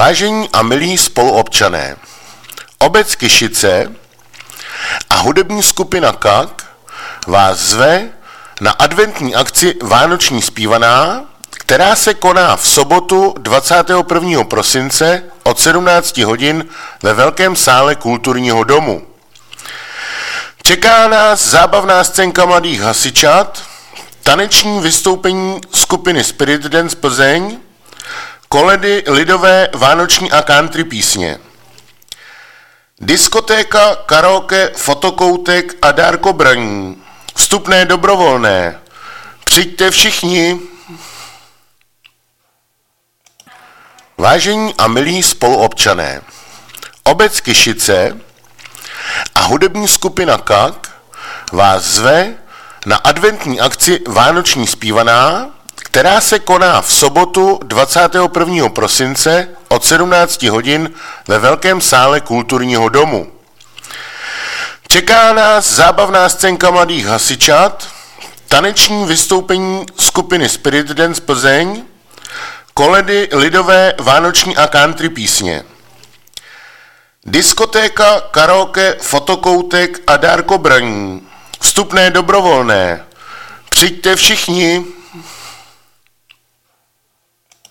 Vážení a milí spoluobčané, obec Kyšice a hudební skupina KAK vás zve na adventní akci Vánoční zpívaná, která se koná v sobotu 21. prosince od 17 hodin ve velkém sále Kulturního domu. Čeká nás zábavná scénka mladých hasičat, taneční vystoupení skupiny Spirit Dance Plzeň, koledy lidové, vánoční a country písně. Diskotéka, karaoke, fotokoutek a dárkobraní. Vstupné dobrovolné. Přijďte všichni. Vážení a milí spoluobčané, obec Kyšice a hudební skupina KAK vás zve na adventní akci Vánoční zpívaná, která se koná v sobotu 21. prosince od 17 hodin ve velkém sále Kulturního domu. Čeká nás zábavná scénka mladých hasičat, taneční vystoupení skupiny Spirit Dance Plzeň, koledy lidové, vánoční a country písně. Diskotéka, karaoke, fotokoutek a dárkobraní. Vstupné dobrovolné. Přijďte všichni.